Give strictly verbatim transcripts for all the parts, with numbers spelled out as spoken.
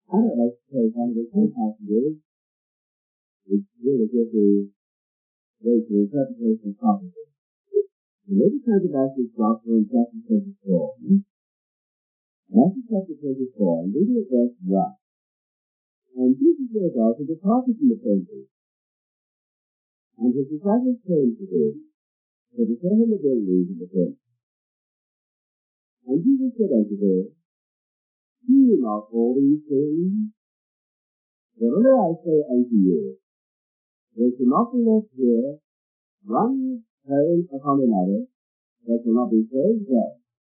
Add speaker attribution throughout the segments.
Speaker 1: I don't like to take one of the key passages, which really gives the way to interpretation of prophecy. And maybe turn to Matthew's Gospel in chapter twenty-four. Matthew chapter twenty-four, and reading at verse one. And Jesus went out and departed from the temple. And his disciples came to him, to show him the buildings of the temple. And Jesus said unto them, See ye not all these things? Verily I say unto you, there shall not be left here one stone upon another that shall not be thrown down.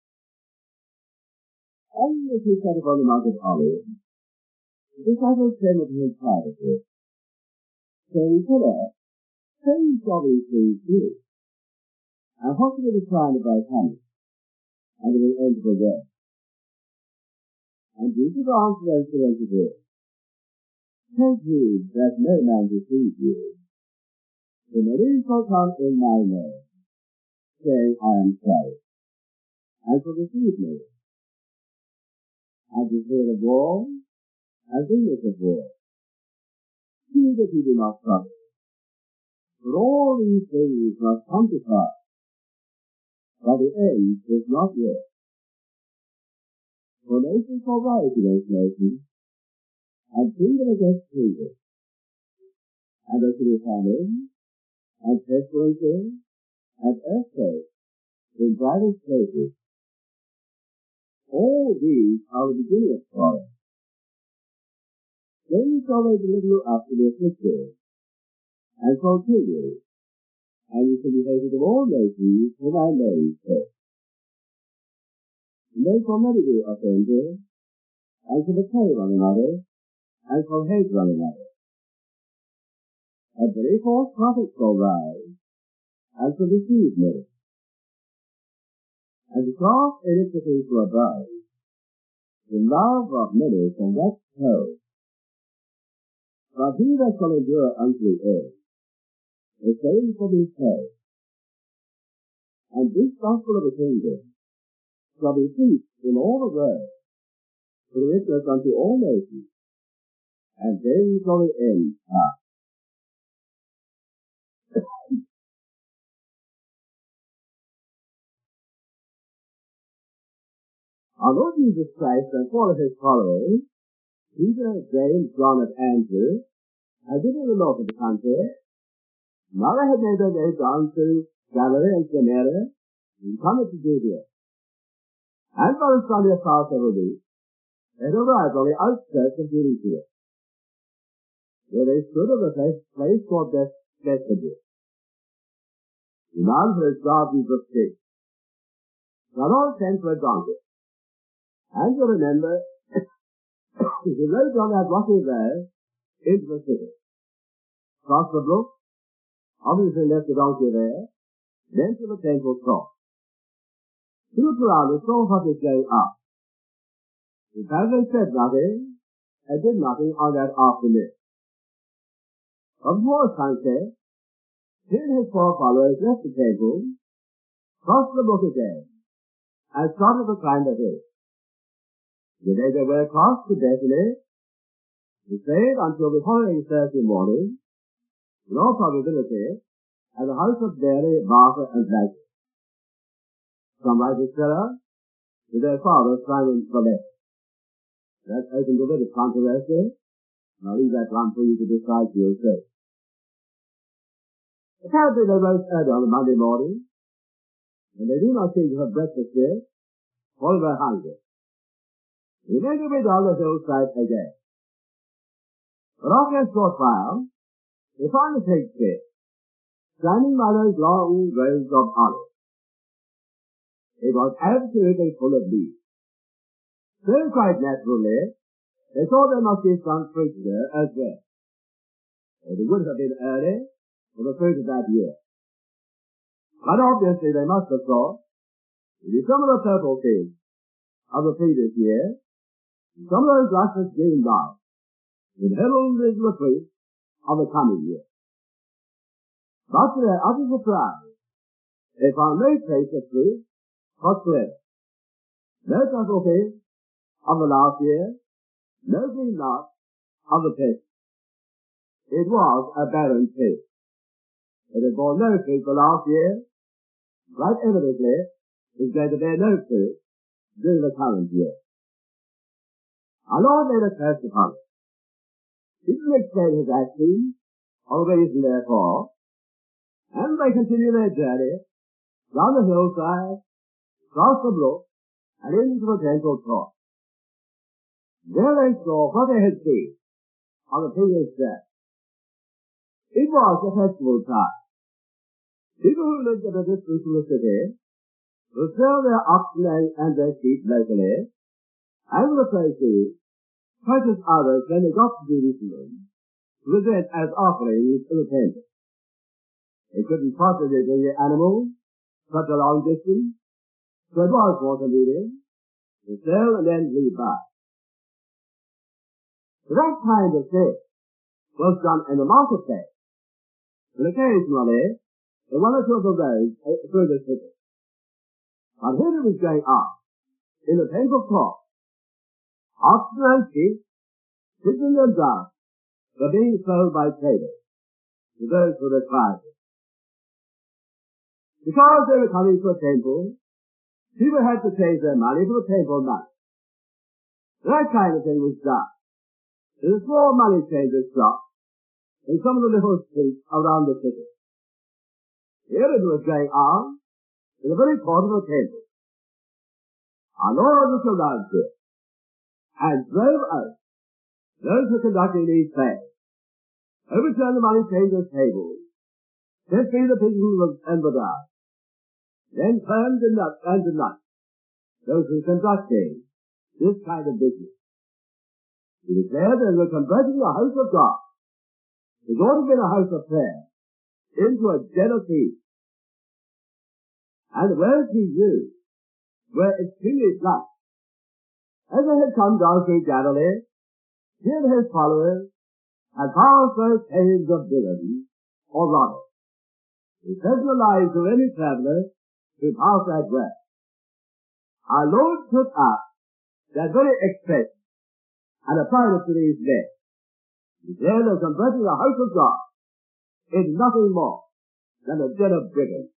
Speaker 1: And as he sat upon the Mount of Olives, the disciples came unto him privately, saying, Sir, whom shall these things be? And what shall be the sign of thy coming, and of the end of the world? And Jesus answered and said unto them, Take heed that no man deceive you. For many shall come in my name, saying, I am Christ, and shall deceive me. And to hear of war, and rumors of war. See that you do not trouble. For all these things must come to pass, but the end is not yet. For nation shall rise against nation, and kingdom against kingdom. And there shall be famine, and pestilences, and earthquakes in various places. All these are the beginning of sorrow. Then shall they deliver you up to be afflicted, and shall kill you, and you shall be hated of all nations for my name's sake. And they shall many be offended, and shall betray one another, and shall hate one another. And very false prophets shall rise, and shall deceive many. And because iniquity shall abide, the love of many shall wax cold. But he that shall endure unto the end, the same shall be saved. And this gospel of the kingdom shall be preached in all the world, for the witness unto all nations, and then shall the end come. Our Lord Jesus Christ and four of his followers, Peter, James, John, and Andrew, had been in the north of the country. Now they had made their way down to Galilee and Samaria, and come to Judea. And for a study of past several weeks, they had arrived on the outskirts of Jerusalem, where they stood at a place, place called Bethphage, renowned for its gardens of figs. Now all sent for a donkey. And you remember, he rode on that rocky road into the city, crossed the brook, obviously left the donkey there, then to the temple court. He looked around and saw what was going on. The Pharisees said nothing, and did nothing on that afternoon. But before sunset, he and his four followers left the temple, crossed the brook again, and started to climb the hill. They made their way across to Bethany, and stayed until the following Thursday morning, in all probability, at the house of Mary, Martha, and Lazarus. Some writers tell us that their father, Simon the Leper. That opens a bit of controversy, and I'll leave that one for you to decide for yourself. Apparently they rose early on a Monday morning, and they do not seem to have breakfast yet, for they were hungry. They made their way down the hillside again. But after a short while, they found the fig tree, standing by those long rows of olives. It was absolutely full of leaves. So quite naturally, they thought there must be some fruit there as well. It would have been early for the fruit of that year. But obviously they must have thought, it is some of the purple figs of the previous year, and some of those luscious green ones, with heralded the fruit of the coming year. But to their utter surprise, they found no trace of fruit whatsoever. No purple figs of the last year, noting not of the pit. It was a barren pit. It had borne no fruit for last year, quite evidently is going to bear no fruit during the current year. Our Lord laid a curse upon it. He didn't explain his actions, or the reason therefore, and they continue their journey down the hillside, across the brook, and into the temple court. There they saw what they had seen on the previous day. It was a festival time. People who lived at a distance from the city would sell their oxen and their sheep locally, and the proceeds, purchase others when they got to Jerusalem, to present as offerings to the temple. They couldn't possibly bring the animals such a long distance, so it was more convenient to sell and then rebuy. So that kind of thing was done in the marketplace, but occasionally in one or two of the roads through the city. But here it was going on in the temple court. Oxen and sheep, chickens and doves, were being sold by traders to those who required it. Because they were coming to a temple, people had to change their money for the temple money. That kind of thing was done. There's a small money changer's shop in some of the little streets around the city. Here it was going on in the very court of the temple. Our Lord was allowed to it, and drove out those who conducting these fairs, overturned the money changer's table, set free the pigeons and the doves, then turned and denied those who conducting this kind of business. He declared they were converting the house of God, which ought to have been a house of prayer, into a den of thieves. And the words he used were extremely blunt. As they had come down through Galilee, he and his followers had passed those caves of villains, or robbers, who threatened the lives of any traveller who passed that way. Our Lord took up that very expression and applied it to these men. He said of converting the house of God into nothing more than a den of brigands.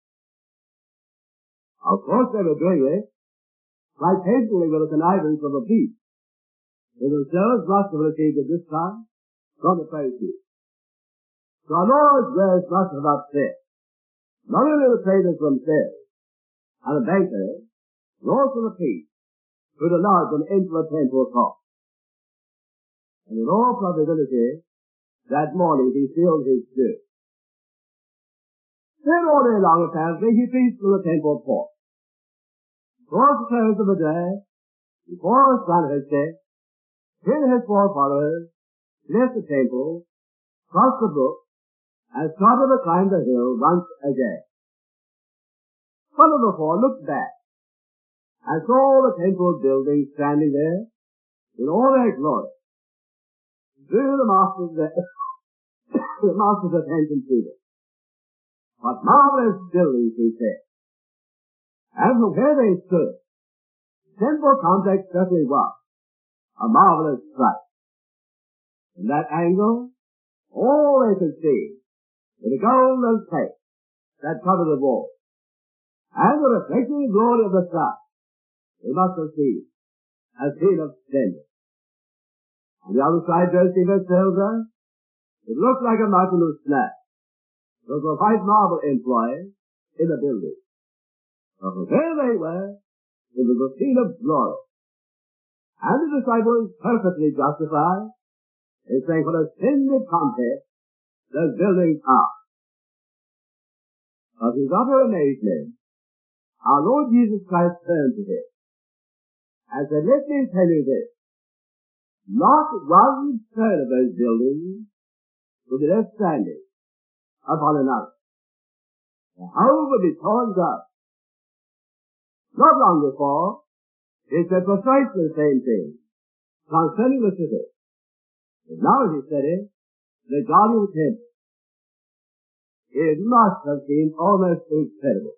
Speaker 1: Of course they were doing it quite painfully with the connivance of the thief, who themselves must have received a discount from the Pharisees. So our Lord's words must have upset not only the traders themselves and the bankers, but also the priests who had allowed them into the temple court. And in all probability, that morning he sealed his spirit. Then all day long, apparently, he preached to the temple court. Towards the close of the day, before the sun had set, he and his four followers left the temple, crossed the brook, and started to climb the hill once again. One of the four looked back and saw the temple building standing there in all their glory. Drew the master's, the master's attention to them. What marvelous buildings, he said. And from where they stood, temple complex certainly was a marvelous sight. From that angle, all they could see was the golden plate that covered the wall, and the reflecting glory of the sun. They must have seen a scene of splendor. On the other side, Josephus tells us, it looked like a mountain of snow. There was a white marble employed in the building. But from where they were, it was a scene of glory. And the disciples perfectly justified in saying what a splendid contrast those buildings are. Of his utter amazement, our Lord Jesus Christ turned to him and said, let me tell you this. Not one stone of those buildings will be left standing upon another. The whole will be torn down. Not long before, he said precisely the same thing concerning the city. And now he said it, the guardian temple. It must have seemed almost incredible.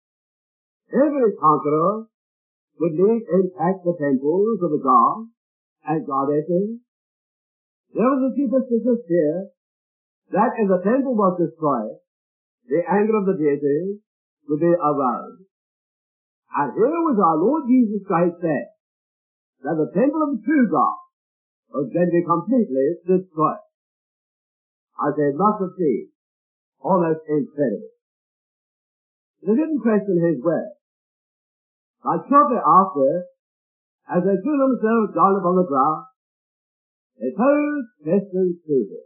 Speaker 1: Every conqueror would leave intact the temples of the gods and goddesses, there was a superstitious fear that if the temple was destroyed, the anger of the deities would be aroused. And here was our Lord Jesus Christ said that the temple of the true God was going to be completely destroyed. I say, not to see, almost incredible. They didn't question his word. But shortly after, as they threw themselves down upon the ground, they posed questions to him.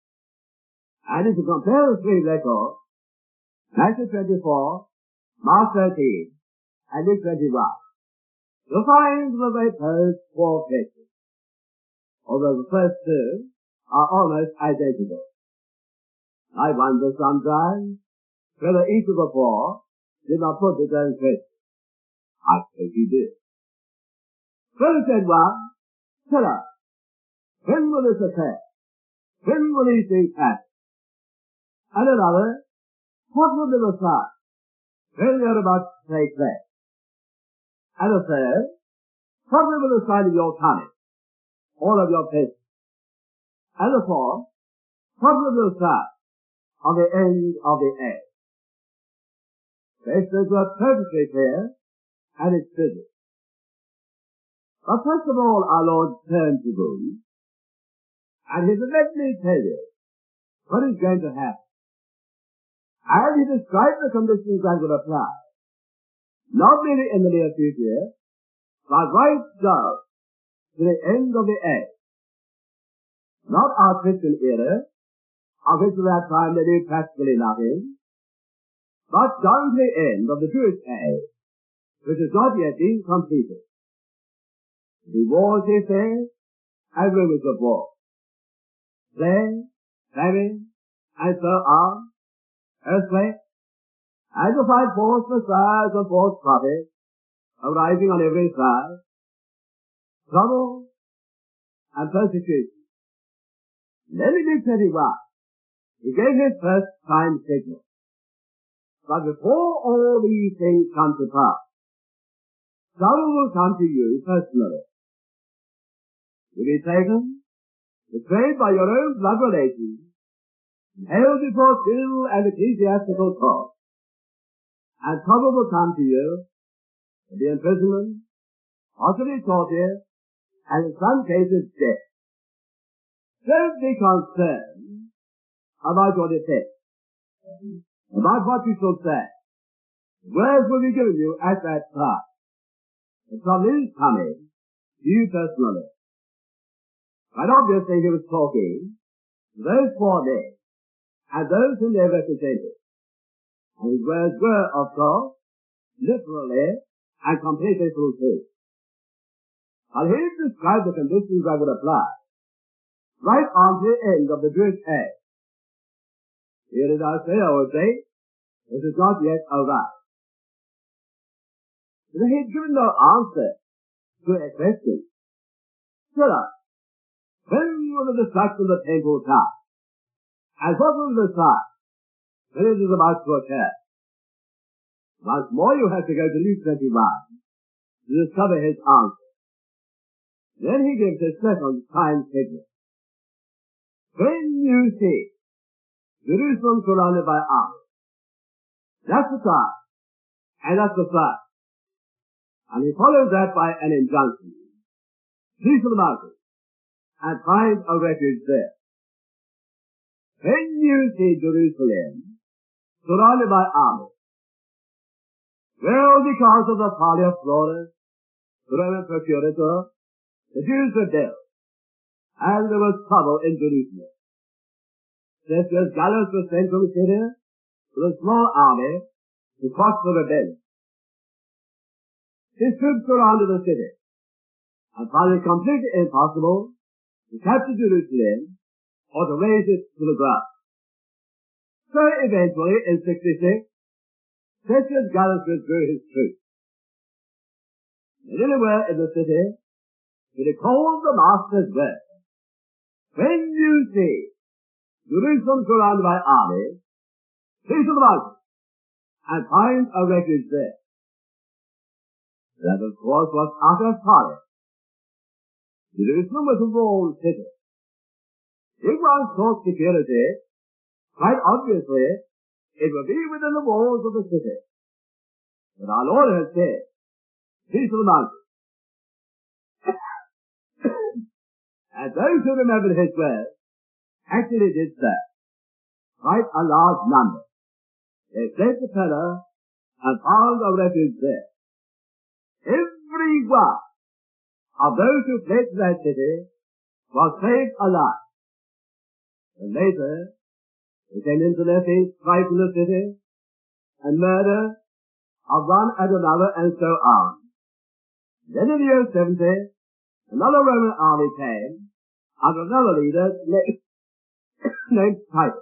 Speaker 1: And if you compare the three records, Matthew twenty-four, Mark thirteen, and Luke twenty-one, you'll find that they posed four questions, although the first two are almost identical. I wonder sometimes whether each of the four did not put his own question. I suppose he did. First said one, tell us, when will this occur? When will these things happen? And another, what will be the sign when they are about to take place? And a third, what will be the sign of your coming, all of your patience? And the fourth, what will be the sign of the end of the age? Questions were perfectly clear and explicit. But first of all, our Lord turned to them, and he said, let me tell you what is going to happen. And he described the conditions that would apply, not merely in the near future, but right down to the end of the age. Not our Christian era, of which at that time they knew practically nothing, but down to the end of the Jewish age, which has not yet been completed. The wars, he says, and rumors of war. Plague, famine, and so on, earthquake, and to find false messiahs and false prophets arising on every side, trouble and persecution. Then in Luke twenty-one, he gave his first time signal. But before all these things come to pass, trouble will come to you personally. You'll be taken, betrayed by your own blood relations, held before civil and ecclesiastical court, and trouble will come to you, the imprisonment, possibly torture, and in some cases death. Don't be concerned about your defense, about what you shall say. Words will be given you at that time. The trouble is coming to you personally. But obviously he was talking to those four men and those whom they represented. And his words were, of course, literally and completely fulfilled. And he described the conditions that would apply right on to the end of the Jewish age. Here did I say, I would say, this is not yet arrived. But he had given no answer to a question. Tell us, when will the destruction of the temple come? And what will the sign when it is about to occur? Once more you have to go to Luke twenty-one to discover his answer. Then he gives his second time signal. When you see Jerusalem surrounded by armies, that's the sign, and that's the sign. And he follows that by an injunction. Flee to the mountains, and find a refuge there. When you see Jerusalem surrounded by armies, well, because of the folly of Florus, the Roman procurator, the Jews rebelled, and there was trouble in Jerusalem. Tertius Gallus was sent from Syria with a small army to quash the rebellion. His troops surrounded the city, and found it completely impossible to capture Jerusalem or to raise it to the ground. So eventually, in sixty-six, Tertius Gallus withdrew his troops. And anywhere in the city, he recalled the master's word. When you see Jerusalem surrounded by armies, flee to the mountains, and find a refuge there. That, of course, was utter folly. Jerusalem was a walled city. If one sought security, quite obviously, it would be within the walls of the city. But our Lord has said, peace among you. And those who remembered his word actually did so. Quite a large number. They fled to Pella and found a refuge there. Every one of those who fled to that city was saved alive. And later, they came into their face strife in the city, and murder of one and another, and so on. Then in the year seventy, another Roman army came, under another leader named Titus.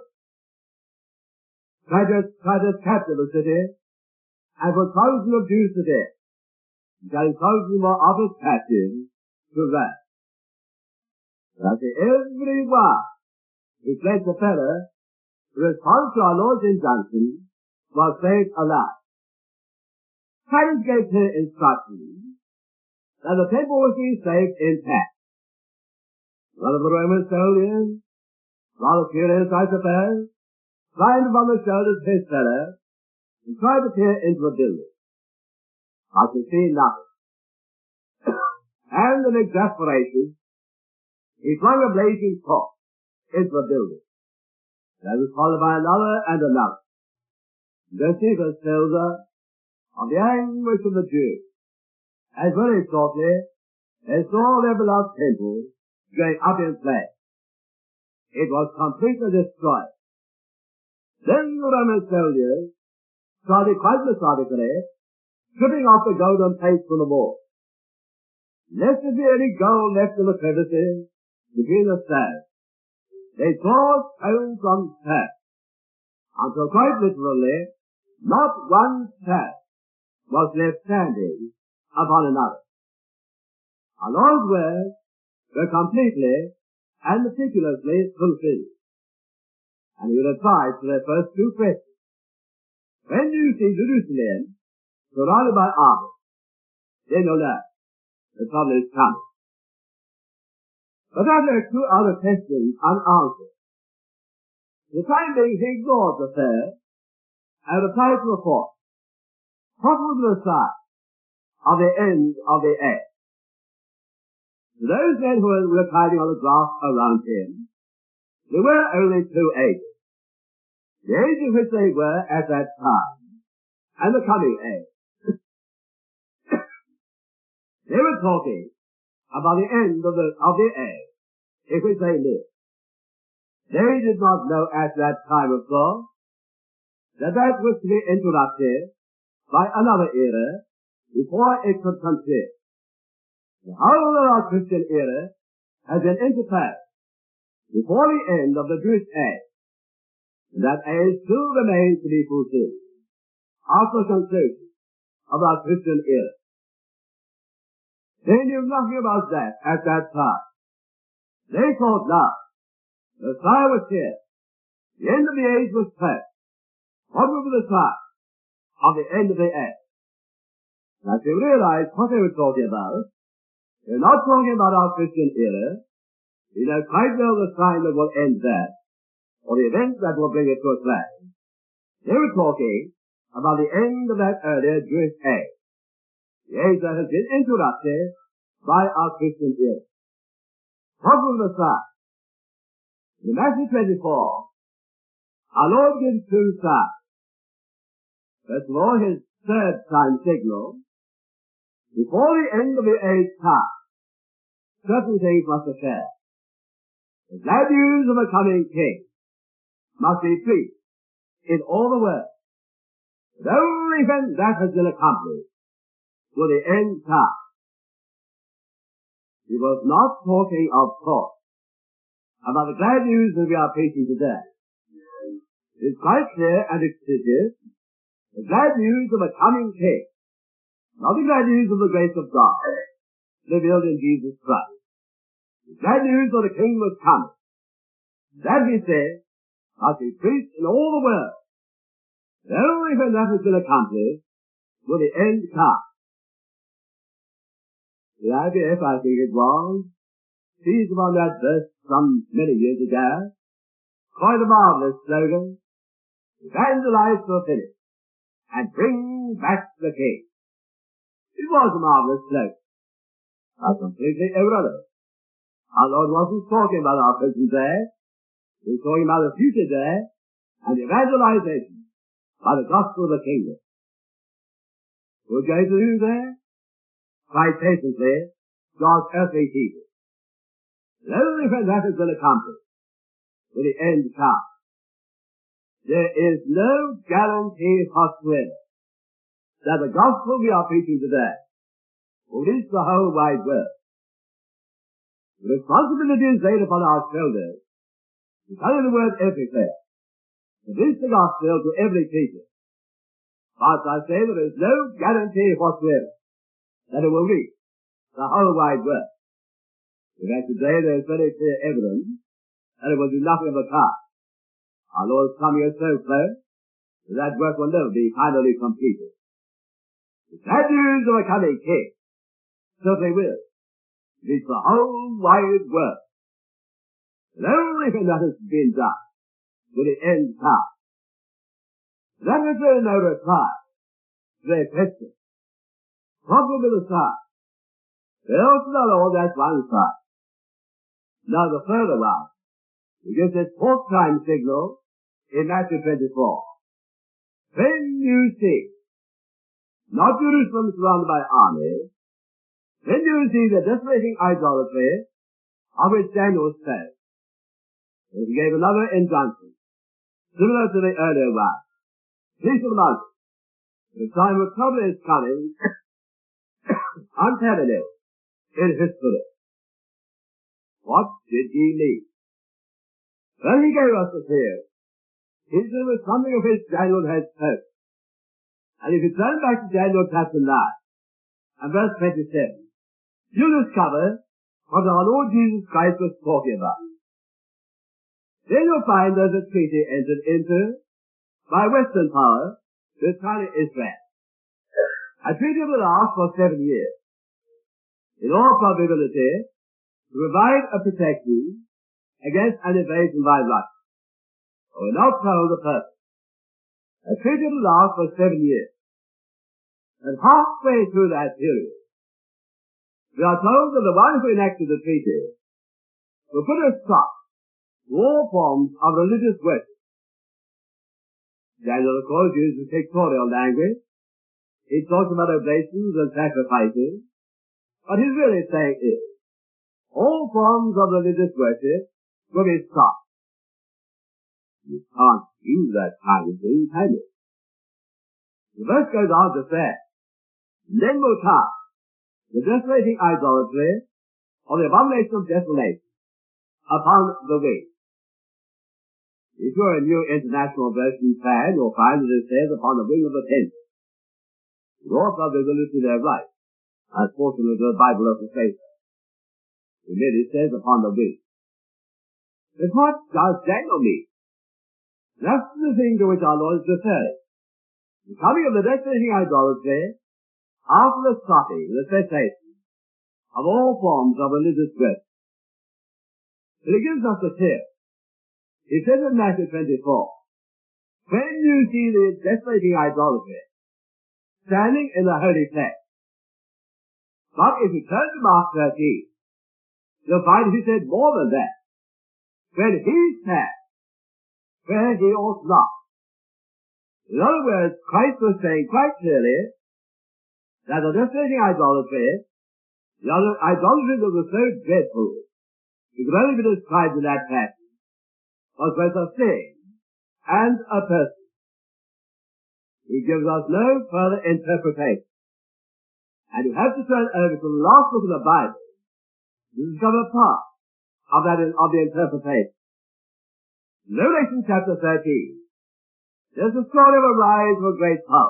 Speaker 1: Titus, Titus captured the city, and put thousands of Jews to death, and carried thousands more of his captives to Rome. That's every one who fled to Pella, in response to our Lord's injunction, was saved alive. Titus gave clear instructions that the temple was being saved intact. One of the Roman soldiers, rather curious I suppose, climbed upon the shoulders of his fellow and tried to peer into the building. I could see nothing. And in exasperation, he flung a blazing torch into the building. That was followed by another and another. Josephus tells us of the anguish of the Jews, as very shortly they saw their beloved temple going up in flames. It was completely destroyed. Then the Roman soldiers started quite methodically stripping off the golden plates from the wall. Lest there be any gold left in the crevices between the stones, they tore stone from stone, until quite literally not one stone was left standing upon another. Our Lord's words were completely and meticulously fulfilled. And he replied to their first two questions. When you see Jerusalem surrounded by armies, then you'll know the trouble is coming. But that left two other questions unanswered. For the time being, he ignored the third and replied to the fourth. What was the sign of the end of the age? To those men who were reclining on the grass around him, there were only two ages. The age in which they were at that time, and the coming age. They were talking about the end of the, of the age in which they lived. They did not know at that time, of course, that that was to be interrupted by another era before it could continue. The whole of our Christian era has been interposed before the end of the Jewish age, and that age still remains to be fulfilled after the conclusion of our Christian era. They knew nothing about that at that time. They thought now the Messiah was here. The end of the age was past. What would be the sign of the end of the age? Now, to realize what they were talking about, they're not talking about our Christian era. We know quite well the sign that will end that, or the event that will bring it to a close. They were talking about the end of that earlier Jewish age. The age that has been interrupted by our Christian era. What was the sign? In Matthew twenty-four, our Lord gives two signs. First of all, his third sign signal. Before the end of the age comes, certain things must occur. The glad news of a coming king must be preached in all the world. But only when that has been accomplished will the end come. He was not talking, of course, about the glad news that we are preaching today. It is quite clear and explicit, the glad news of a coming king, not the glad news of the grace of God, revealed in Jesus Christ. The glad news of the king was coming. That, he said, must be preached in all the world. And only when that has been accomplished will the end come. The I B F, I think it was, seized upon that verse some many years ago, coined a marvelous slogan, evangelize to a finish, and bring back the King. It was a marvelous slogan, but completely irrelevant. Our Lord wasn't talking about our present day, he was talking about the future day, and the evangelization by the gospel of the kingdom. We're going to do there, quite patiently, God's earthly teaching. And only when that has been accomplished will the end come. There is no guarantee whatsoever that the gospel we are preaching today will reach the whole wide world. The responsibility is laid upon our shoulders to carry the word everywhere, to preach the gospel to every creature. But I say there is no guarantee whatsoever that it will reach the whole wide world. In fact, today there is very clear evidence that it will do nothing of the kind. Our Lord's coming is so close that that work will never be finally completed. The bad news of a coming King certainly will reach the whole wide world. And only when that has been done will the end come. That is really no reply to their question. What will be the sign? Well, to the Lord, that's one sign. Now the further one, he gives this fourth time signal in Matthew twenty-four. When you see, not Jerusalem surrounded by armies, when you see the desolating idolatry of which Daniel spoke, he gave another injunction, similar to the earlier one. Peace of the mountain. The time of trouble is coming, unparalleled in history. What did he mean? Well, he gave us the fear. He said it was something of which Daniel had spoken. And if you turn back to Daniel chapter nine and verse twenty-seven, you'll discover what our Lord Jesus Christ was talking about. Then you'll find there's a treaty entered into by Western power with China Israel. A treaty will last for seven years. In all probability, to provide a protection against an invasion by Russia. We're not told the purpose. A treaty will last for seven years. And halfway through that period, we are told that the one who enacted the treaty will put a stop to all forms of religious worship. Daniel, of course, uses pictorial language. He talks about oblations and sacrifices. What he's really saying is, all forms of religious worship will be stopped. You can't use that kind of thing, can you? The verse goes on to say, then will come the desolating idolatry or the abomination of desolation upon the wing. If you're a New International Version fan, you'll find that it says upon the wing of the tent. The author of the ability they're right, as fortunately the Bible of the faith. It merely says upon the wing. But what does Daniel mean? That's the thing to which our Lord is referring. The coming of the desolating idolatry after the stopping, the cessation of all forms of religious worship. But it gives us a tip. He says in Matthew twenty-four, when you see the desolating idolatry standing in the holy place. But if you turn to Mark thirteen, you'll find he said more than that. When he stands where he ought not. In other words, Christ was saying quite clearly that the desolating idolatry, the idolatry that was so dreadful, it could only be described in that fashion, was both a thing and a person. He gives us no further interpretation. And you have to turn over to the last book of the Bible to discover part of that in, of the interpretation. In Revelation chapter thirteen, there's a story of a rise of a great power,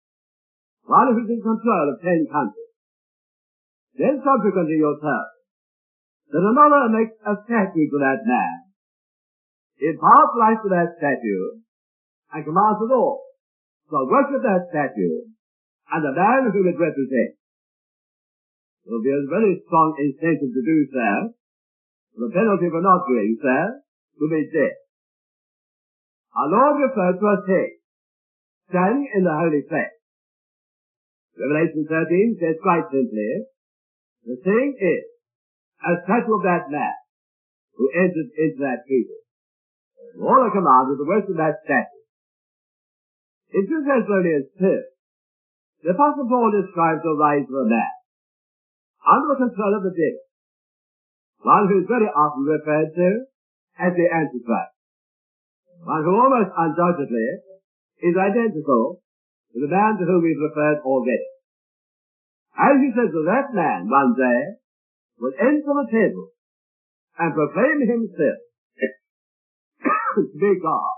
Speaker 1: one who's in control of ten countries. Then subsequently you're told that another makes a statue to that man, imparts life to that statue, and commands it all to worship that statue and the man whom it represents. There will be a very strong incentive to do so The penalty for not doing so would be death. Our Lord referred to a thing, standing in the holy place. Revelation thirteen says quite simply, the thing is a statue of that man who enters into that kingdom. All are commanded to worship that statue. In two Thessalonians two, the Apostle Paul describes the rise of a man under the control of the devil, one who is very often referred to as the Antichrist, one who almost undoubtedly is identical to the man to whom we've referred already. As he says that that man one day will enter the temple and proclaim himself to be God.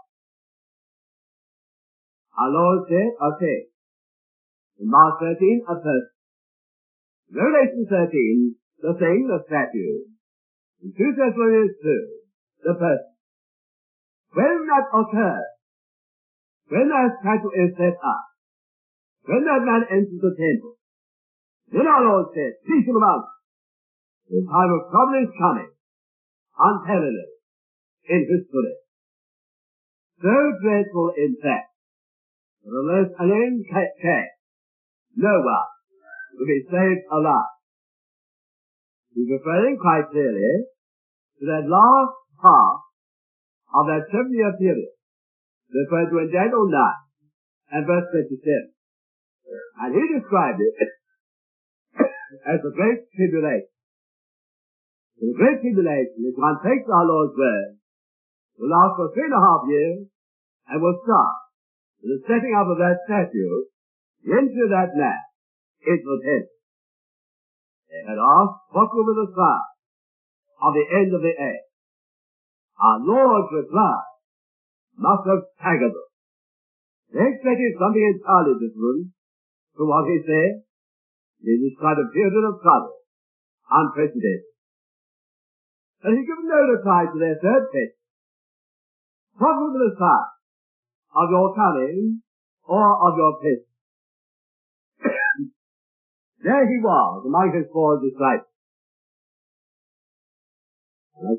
Speaker 1: Our Lord said, okay, in Mark thirteen, a person. Revelation thirteen, the thing, the statue. In two Thessalonians two, the person. When that occurs, when that statue is set up, when that man enters the temple, then our Lord said, peace to the mountain. The time of trouble is coming, unparalleled in history. So dreadful, in fact, that unless an end came, no one will be saved alive. He's referring quite clearly to that last part of that seven-year period, referred to in Daniel nine and verse twenty-seven. And he described it as the Great Tribulation. So the Great Tribulation, if one takes our Lord's word, will last for three and a half years and will start with the setting up of that statue into that man into the temple. They had asked what will be the sign of the end of the age. Our Lord's reply must have staggered them. They expected something entirely different from what he said. It is quite a period of trouble, unprecedented. And he given no reply to their third question. What will be the sign of your coming or of your presence? There he was among his four disciples. I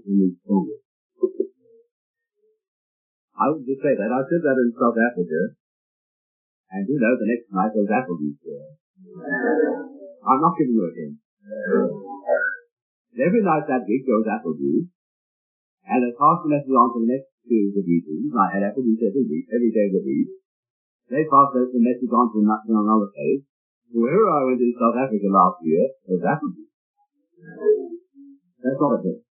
Speaker 1: would just say that. I said that in South Africa. And you know, the next night was Applebee's there. I'm not giving you a hint. Every night that week there was Applebee's. And as passed the message on to the next series of meetings, I had Applebee's every week, every day of the week. They passed the message on to another place. Wherever I went in South Africa last year, there was Applebee's. That's not a thing.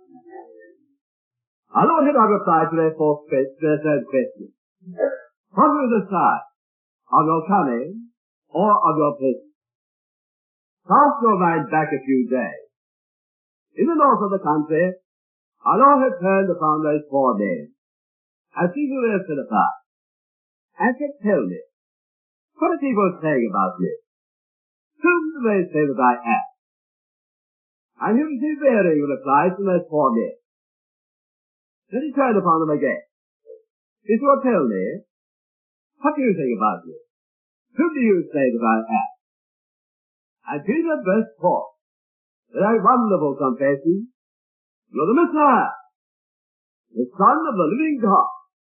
Speaker 1: Our Lord had not replied to their fourth question, their third question. What was the sign of your coming or of your presence? Cast your mind back a few days. In the north of the country, our Lord had turned upon those four men, as people were stood apart, and said, tell me, what are people saying about this? Whom do they say that I am? And he received varying replies from those four men. Then he turned upon them again. He said, well, tell me, what do you think about this? Whom do you say that I am? And Peter burst forth with a wonderful confession, you're the Messiah, the Son of the living God.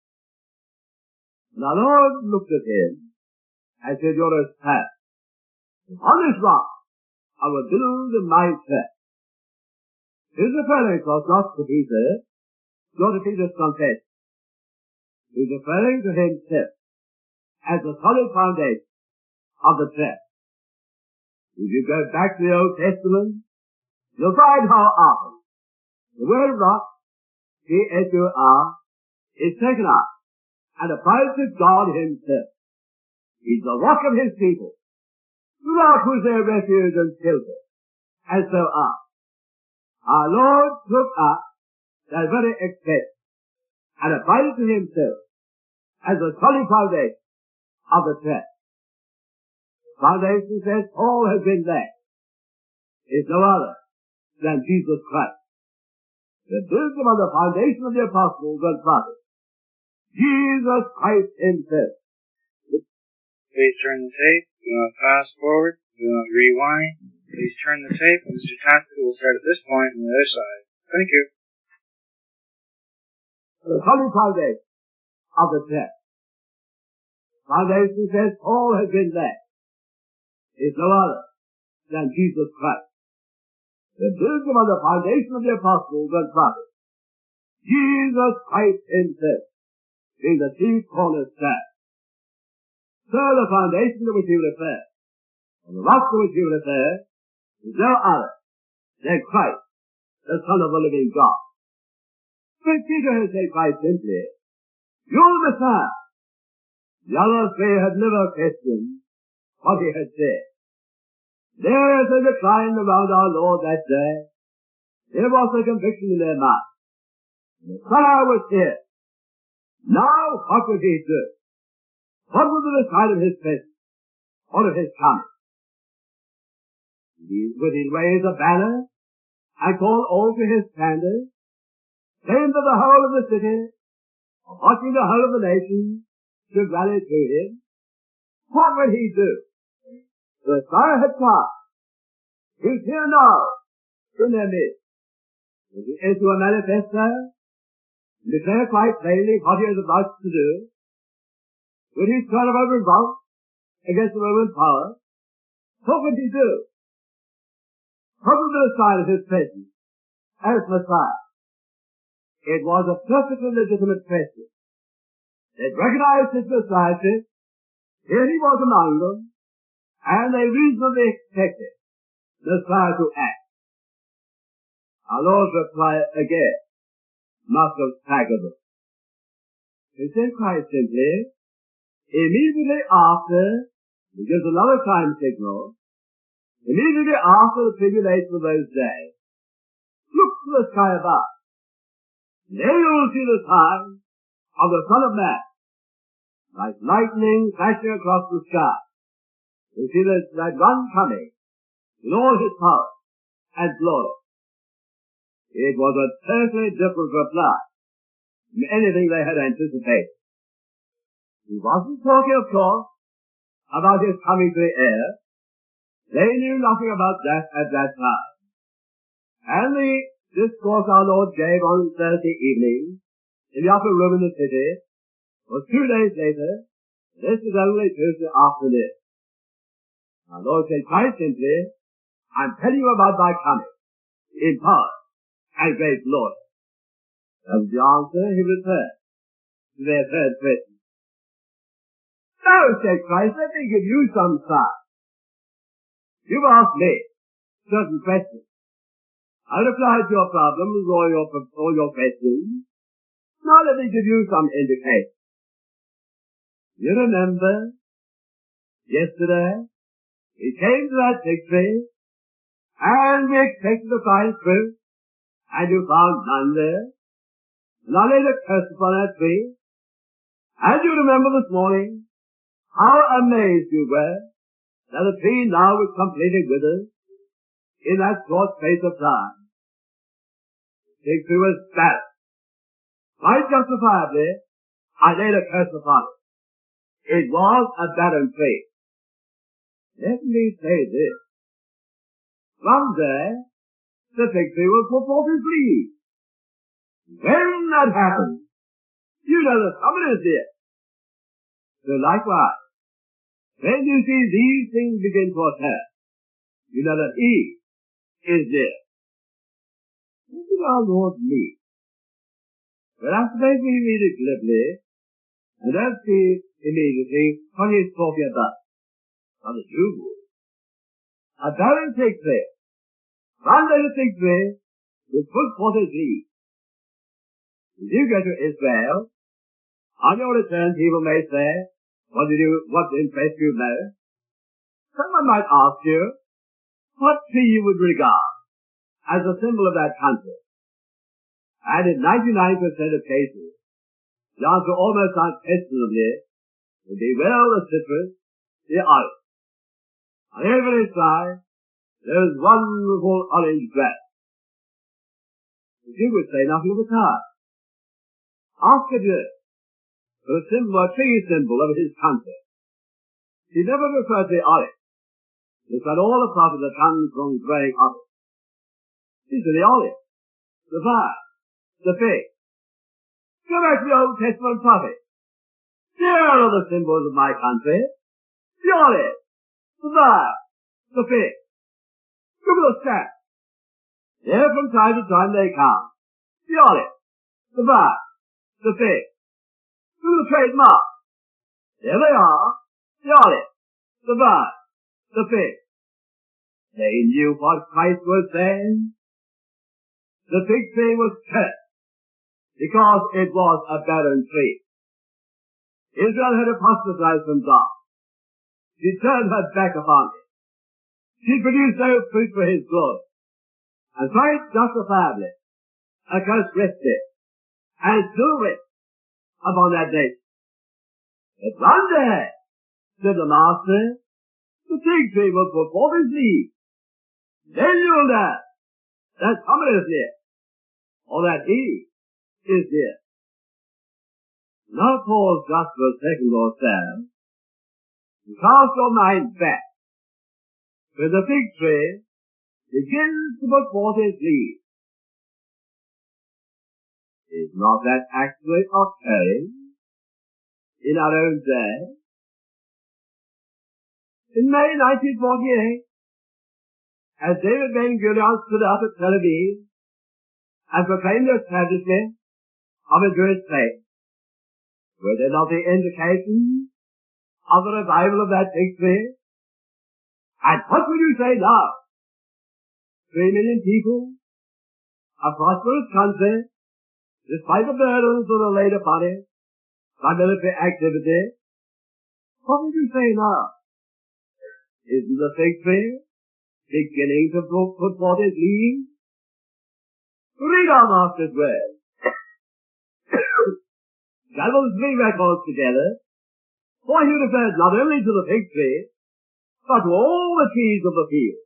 Speaker 1: And our Lord looked at him and said, you're a son. On this rock I will build my church. His referring was not to Peter, nor to Peter's confession. He's referring to himself as the solid foundation of the church. If you go back to the Old Testament, you'll find how often the word rock, C H O R, is taken up and applied to God himself. He's the rock of his people, without whose their refuge and shelter, and so on. Our Lord took up that very expression and applied it to himself as the solid foundation of the church. Foundation, says Paul, has been there. Is no other than Jesus Christ. The wisdom on the foundation of the apostles and prophets. Jesus Christ himself.
Speaker 2: Please turn the tape. Do not fast forward. Do not rewind. Please turn the tape. Mister Tackett will start at this point on the other side. Thank you.
Speaker 1: The solid foundation of the church. Foundation says Paul has been there. Is no other than Jesus Christ. The building on the foundation of the apostles and prophets. Jesus Christ himself being the chief cornerstone. So the foundation to which he will refer, and the rock to which he will refer, is no other than Christ, the Son of the living God. But Peter has said quite simply, you're the Messiah. The other three had never questioned what he had said. There is a decline around our Lord that day. There was a conviction in their mind. The Messiah was here. Now what would he do? What was the sign of his presence? Or of his coming? Would he raise a banner and call all to his standard? Claim that the whole of the city, or watching the whole of the nation, should rally to him? What would he do? The Messiah had come. He's here now, in their midst. Would he issue a manifesto and declare quite plainly what he is about to do? Would he turn up a revolt against the Roman power? What would he do? What would be the sign of his presence as Messiah? It was a perfectly legitimate question. They recognized his messiahship. Here he was among them, and they reasonably expected the Messiah to act. Our Lord's reply again must have staggered them. He said quite simply, immediately after, he gives another time signal, immediately after the tribulation of those days, look to the sky above. There you will see the sign of the Son of Man, like lightning flashing across the sky. You see that, that one coming in all his power and glory. It was a totally different reply from anything they had anticipated. He wasn't talking, of course, about his coming to the air. They knew nothing about that at that time. And the discourse our Lord gave on Thursday evening in the upper room in the city was two days later. This is only Tuesday afternoon. Our Lord said quite simply, I'm telling you about my coming in power and great glory. That was the answer he returned to their third question. No, said Christ, let me give you some sign. You've asked me certain questions. I replied to your problems or your, or your questions. Now let me give you some indication. You remember, yesterday, we came to that fig tree, and we expected to find fruit, and you found none there. And I laid a curse upon that tree. And you remember this morning how amazed you were that the tree now was completely withered in that short space of time. The fig tree was barren. Quite justifiably, I laid a curse upon it. It was a barren tree. Let me say this. One day, the fig tree will put forth its leaves. When that happens, you know that someone is there. So likewise, when you see these things begin to occur, you know that he is there. What did our Lord mean? Well, I suppose we read it glibly, and don't see immediately what he's talking about. Not as you would. A barren fig tree. One day the fig tree will put forth its leaves. If you go to Israel, on your return people may say, what did you, what impressed you most? Someone might ask you, what tree you would regard as a symbol of that country. And in ninety-nine percent of cases, the answer almost unquestionably would be, well, the citrus, the olive. On every side, there is wonderful orange grass. But you would say nothing of the kind. Ask a Jew for a symbol, a tree symbol of his country. He never referred to the olive. He said all the profit that comes from growing olive. He said the olive. the vine, the fig. Go back to the Old Testament prophet. Here are the symbols of my country. The olive, the vine, the fig. Look at the staff. Here from time to time they come. The olive, the vine, the fig. Look at the trademark. There they are. The olive, the vine, the fig. They knew what Christ was saying. The fig tree was cursed because it was a barren tree. Israel had apostatized from God. She turned her back upon him. She produced no fruit for his glory. And Christ justifiably, a curse rested, and still rests upon that nation. But one day, said the Master, the fig tree will put forth his leaves. Then you'll know that somebody is near, or that he is near. Now pause just for a second or so, and cast your mind back, where the fig tree begins to put forth its leaves. Is not that actually occurring in our own day? In May nineteen forty-eight, as David Ben-Gurion stood up at Tel Aviv and proclaimed the establishment of a Jewish state, were there not the indications of the revival of that fig tree? And what would you say now? Three million people, a prosperous country, despite the burdens that are laid upon it by military activity. What would you say now? Isn't the fig tree beginning to put forth its leaves? Read our Master's words. Gather the three records together, for he refers not only to the fig tree, but to all the trees of the field.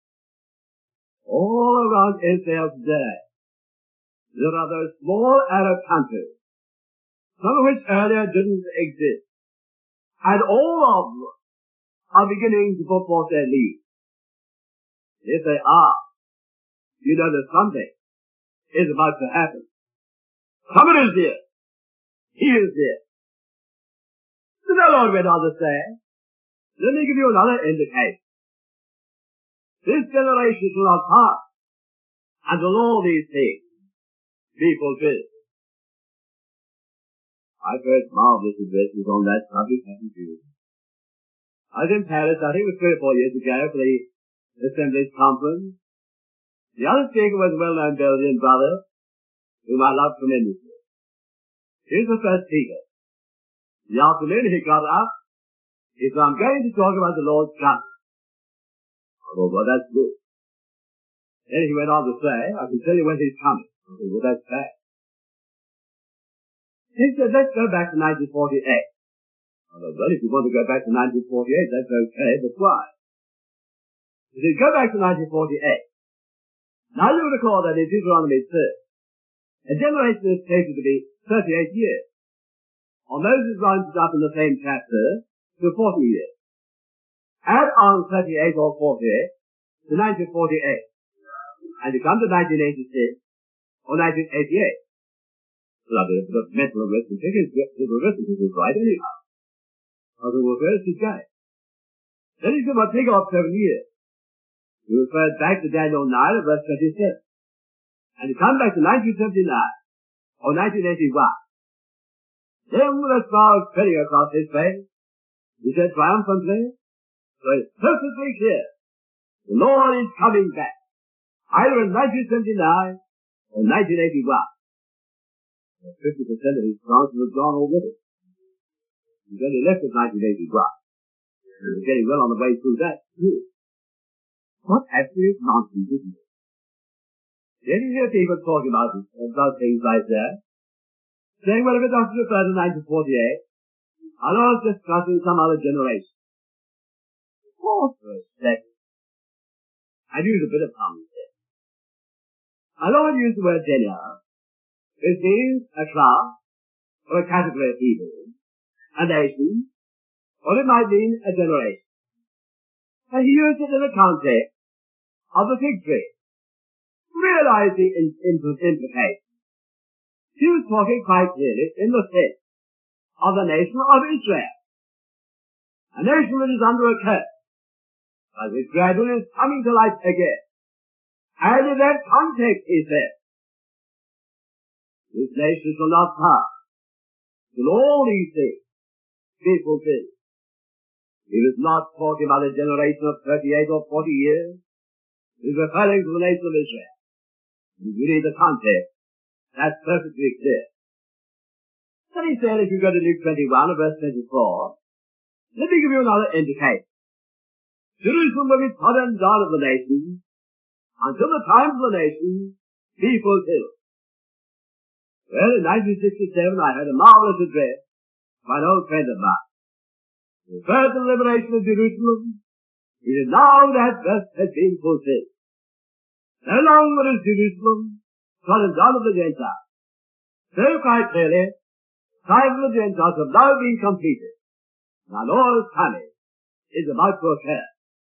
Speaker 1: All around Israel today, there are those small Arab countries, some of which earlier didn't exist, and all of them are beginning to put forth their leaves. If they are, you know that something is about to happen. Somebody is here. He is here. So the Lord went on to say, let me give you another indication. This generation shall not pass until all these things be fulfilled. I've heard marvelous addresses on that subject, haven't you? I was in Paris, I think it was three or four years ago, for the Assembly's conference. The other speaker was a well-known Belgian brother, whom I love tremendously. Here's the first speaker. In the afternoon he got up, he said, I'm going to talk about the Lord's coming. I thought, well, that's good. Then he went on to say, I can tell you when he's coming. I thought, well, that's bad. He said, let's go back to nineteen forty-eight. I thought, well, if you want to go back to nineteen forty-eight, that's okay, but why? He said, go back to nineteen forty-eight. Now you recall that in Deuteronomy two, a generation is stated to be thirty-eight years. Or Moses rounds it up in the same chapter to forty years. Add on thirty-eight or forty to nineteen forty-eight, and you come to nineteen eighty-six or nineteen eighty-eight. Well, the, the mental arithmetic is, the arithmetic is right anyhow. I thought, well, where's he going? Then he said, well, take off seven years. He referred back to Daniel nine, verse twenty-seven. And you come back to nineteen seventy-nine or nineteen eighty-one. Then with a smile spreading across his face, he said triumphantly, so it's perfectly clear. The Lord is coming back, either in nineteen seventy-nine or nineteen eighty-one. Well, fifty percent of his chances have gone already. He's only left at nineteen eighty-one. He's getting well on the way through that, too. What absolute nonsense, isn't it? Then you hear people talking about, about things like that, saying, well, if it doesn't refer to nineteen forty-eight, I know it's discussing some other generation. Pause for a second. I'd use a bit of common sense. I know I'd use the word genius. It means a class, or a category of people, a nation, or it might mean a generation. And he used it in the context of the fig tree. realize the in, in, implication. He was talking quite clearly in the sense of the nation of Israel. A nation that is under a curse, but which gradually is coming to life again. And in that context, he said, this nation shall not pass till all these things be fulfilled. He was not talking about a generation of thirty-eight or forty years. He was referring to the nation of Israel. If you read the context, that's perfectly clear. Then he said, if you go to Luke twenty-one, verse twenty-four, let me give you another indication. Jerusalem will be trodden down of the nations until the times of the nations be fulfilled. Well, in nineteen sixty-seven, I heard a marvelous address by an old friend of mine. He referred to the liberation of Jerusalem. He said, now that verse has been fulfilled. No longer is Jerusalem trodden down of the Gentiles. So quite clearly, the time of the Gentiles have now been completed. Now Lord's coming is about to occur.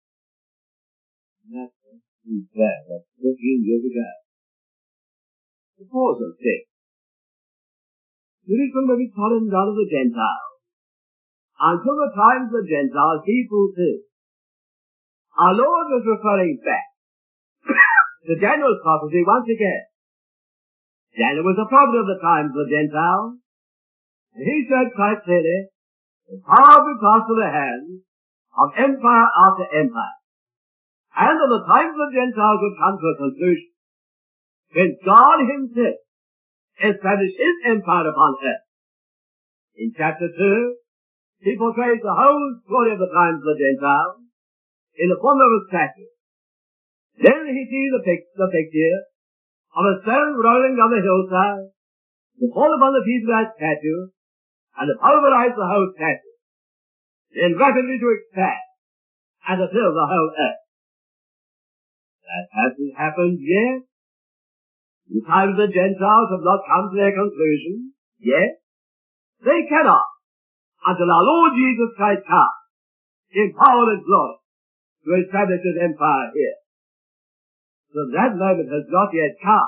Speaker 1: And that's there, that's fifteen years ago. The cause of things. Jerusalem will be trodden down of the Gentiles until the times of the Gentiles be fulfilled. Our Lord was referring back to Daniel's prophecy once again. Daniel was a prophet of the times of the Gentiles, and he said quite clearly, the power will pass to the hands of empire after empire, and that the times of the Gentiles would come to a conclusion when God himself established his empire upon earth. In chapter two, he portrays the whole story of the times of the Gentiles in the form of a statue. Then he sees the, pic- the picture of a stone rolling down the hillside, to fall upon the feet of that statue, and to pulverize the whole statue, then rapidly to expand, and to fill the whole earth. That hasn't happened yet. The times the Gentiles have not come to their conclusion yet. They cannot, until our Lord Jesus Christ comes, in power and glory, to establish his empire here. So that moment has not yet come.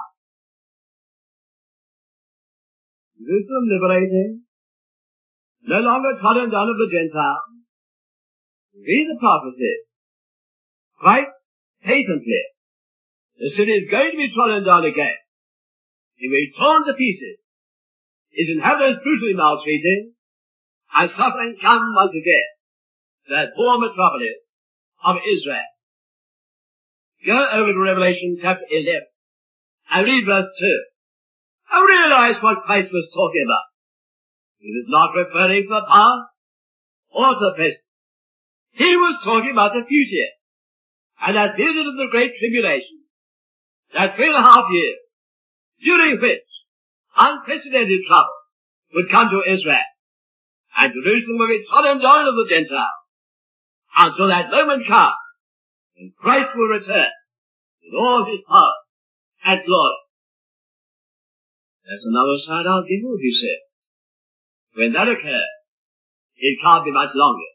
Speaker 1: Jerusalem liberating, no longer trodden down of the Gentiles. Read the prophecy. Quite patently, the city is going to be trodden down again. It will be torn to pieces. Its inhabitants brutally maltreated, and suffering come once again to that poor metropolis of Israel. Go over to Revelation chapter eleven and read verse two. And realize what Christ was talking about. He was not referring to the past or to the present. He was talking about the future. And that period of the great tribulation, that three and a half years, during which unprecedented trouble would come to Israel, and Jerusalem will be trodden down of the Gentiles, until that moment comes, and Christ will return with all his power and glory. There's another side I'll give you, he said. When that occurs, it can't be much longer.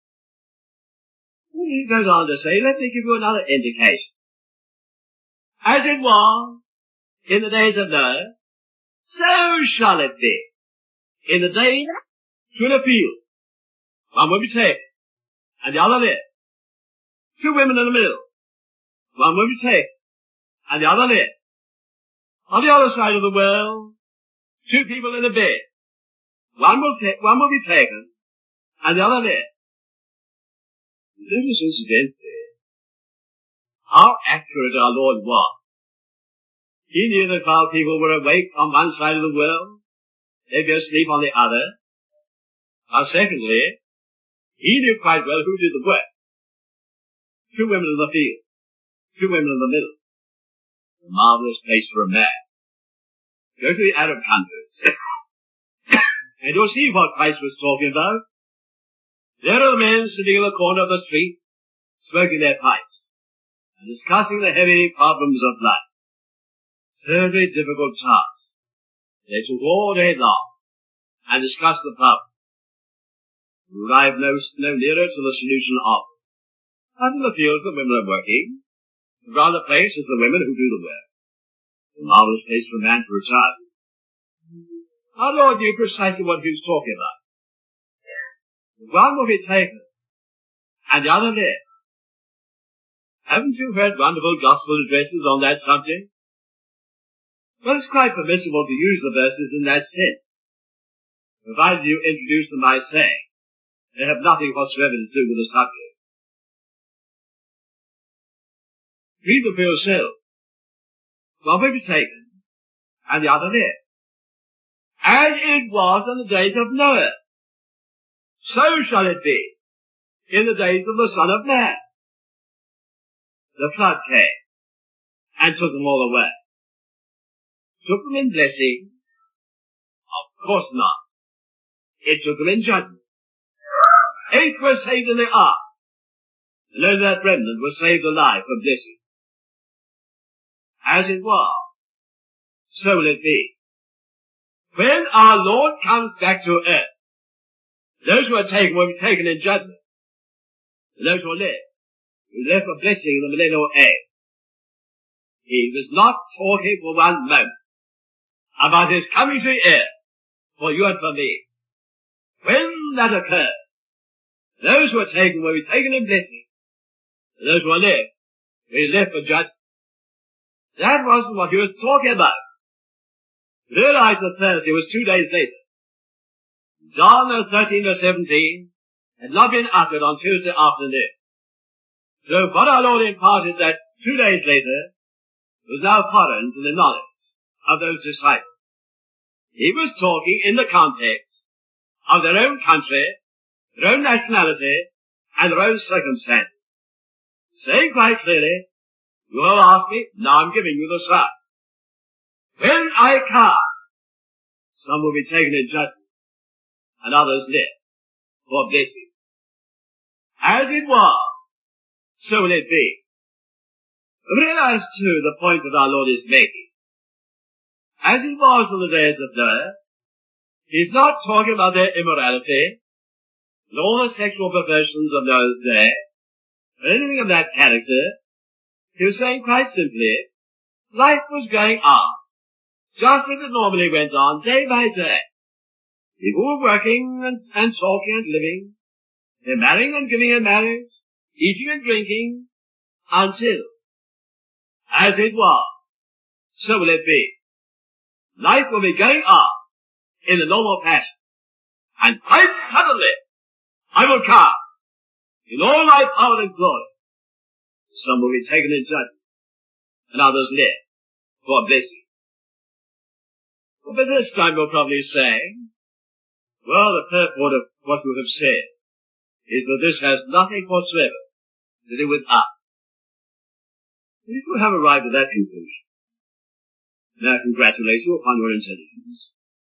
Speaker 1: He goes on to say, let me give you another indication. As it was in the days of Noah, so shall it be in the days between a field. One will be taken, and the other there. Two women in the middle. One will be taken, and the other there. On the other side of the world, two people in a bed. One will take, one will be taken, and the other there. Notice incidentally how accurate our Lord was. He knew that while people were awake on one side of the world, they'd go asleep on the other. And secondly, he knew quite well who did the work. Two women in the field, two women in the middle. A marvelous place for a man. Go to the Arab countries, and you'll see what Christ was talking about. There are the men sitting in the corner of the street, smoking their pipes, and discussing the heavy problems of life. Very difficult task. They took all day long, and discussed the problem. We arrived no, no nearer to the solution of it. Out in the fields the women are working. Around the place is the women who do the work. A marvelous place for a man to retire to. Our Lord knew precisely what he was talking about. One will be taken, and the other left. Haven't you heard wonderful gospel addresses on that subject? Well, it's quite permissible to use the verses in that sense, provided you introduce them by saying they have nothing whatsoever to do with the subject. Read them for yourself. One will be taken, and the other left. As it was in the days of Noah, so shall it be in the days of the Son of Man. The flood came, and took them all away. Took them in blessing? Of course not. It took them in judgment. Eight were saved in the ark, and only that remnant was saved alive for blessing. As it was, so will it be. When our Lord comes back to earth, those who are taken will be taken in judgment, and those who are left will be left for blessing in the millennial age. He was not talking for one moment about his coming to the earth for you and for me. When that occurs, those who are taken will be taken in blessing, and those who are left will be left for judgment. That wasn't what he was talking about. Realize that Thursday was two days later. John thirteen or seventeen had not been uttered on Tuesday afternoon. So what our Lord imparted that two days later was now foreign to the knowledge of those disciples. He was talking in the context of their own country, their own nationality, and their own circumstances. Saying quite clearly, you all ask me, now I'm giving you the sign. When I come, some will be taken in judgment, and others left for blessing. As it was, so will it be. Realize too the point that our Lord is making. As it was in the days of Noah, he's not talking about their immorality, and all the sexual perversions of Noah's day, or anything of that character. He was saying quite simply, life was going on, just as it normally went on, day by day. People were working and, and talking and living. They're marrying and giving in marriage, eating and drinking, until, as it was, so will it be. Life will be going on in the normal fashion. And quite suddenly, I will come in all my power and glory. Some will be taken in judgment, and others left for blessing. Well, by this time you're probably saying, well, the purport of what you have said is that this has nothing whatsoever to do with us. And if you have arrived at that conclusion, then I congratulate you upon your intelligence.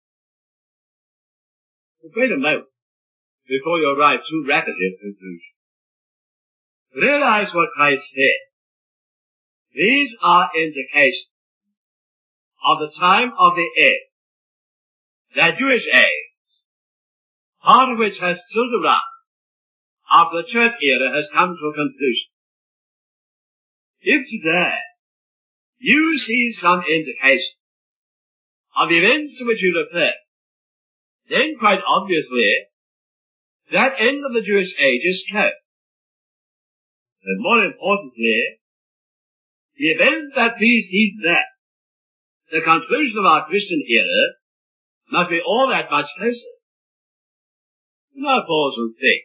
Speaker 1: But wait a moment before you arrive too rapidly at the conclusion. Realize what Christ said. These are indications of the time of the end, that Jewish age, part of which has still to run after the church era has come to a conclusion. If today you see some indications of the events to which you refer, then quite obviously that end of the Jewish age is close. And more importantly, the event that precedes that, the conclusion of our Christian era, must be all that much closer. Now pause and think.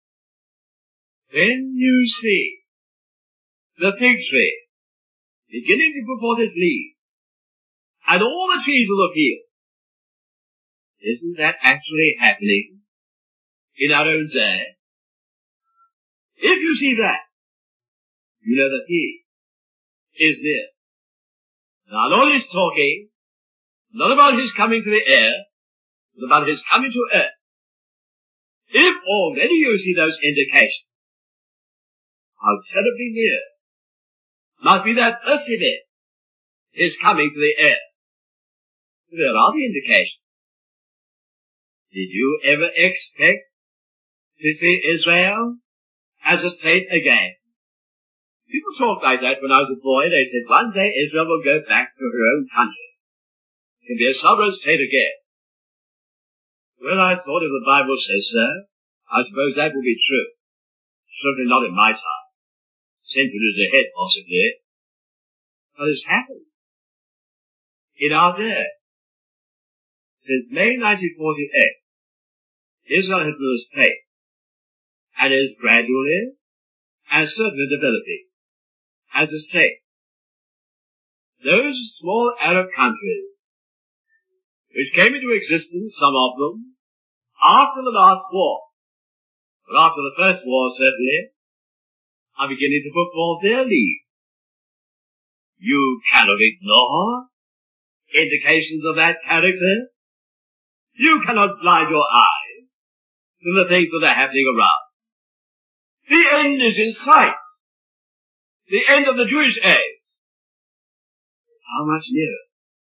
Speaker 1: When you see the fig tree beginning to put forth its leaves, and all the trees of the field, isn't that actually happening in our own day? If you see that, you know that he is near. Now, our Lord is talking not about his coming to the air, but about his coming to earth. If already you see those indications, how terribly near must be that first event, his coming to the earth. There are the indications. Did you ever expect to see Israel as a state again? People talked like that when I was a boy. They said one day Israel will go back to her own country and be a sovereign state again. Well, I thought if the Bible says so, I suppose that will be true. Certainly not in my time. Centuries ahead, possibly. But it's happened. In our day. Since May nineteen forty-eight, Israel has been a state and is gradually and certainly developing as a state. Those small Arab countries which came into existence, some of them, after the last war, but after the first war certainly, are beginning to put forth their lead. You cannot ignore indications of that character. You cannot blind your eyes to the things that are happening around. The end is in sight. The end of the Jewish age. How much nearer?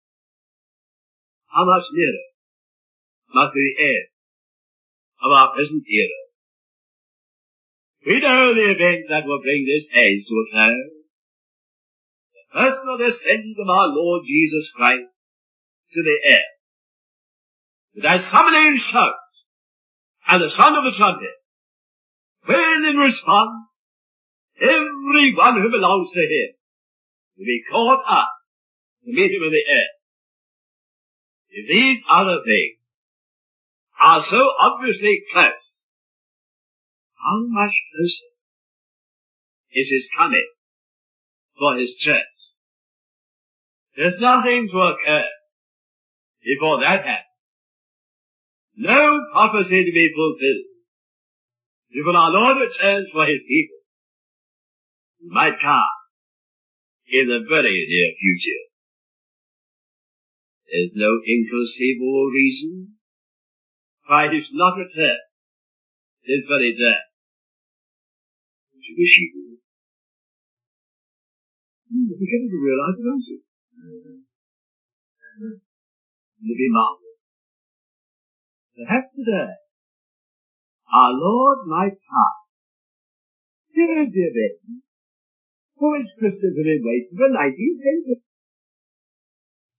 Speaker 1: How much nearer must be the end of our present era? We know the event that will bring this age to a close. The personal descent of our Lord Jesus Christ to the earth. With that summoning shout and the sound of the trumpet, when in response, every one who belongs to him will be caught up to meet him in the air. If these other things are so obviously close, how much closer is his coming for his church? There's nothing to occur before that happens. No prophecy to be fulfilled before our Lord returns for his people. He might come in the very near future. There's no inconceivable reason why he should not return this very day. Would you wish he would? You're beginning to realize it, aren't you? It'll be marvelous. Perhaps today, our Lord might come. Dear, dear baby, for which Christians have been waiting for nineteen centuries.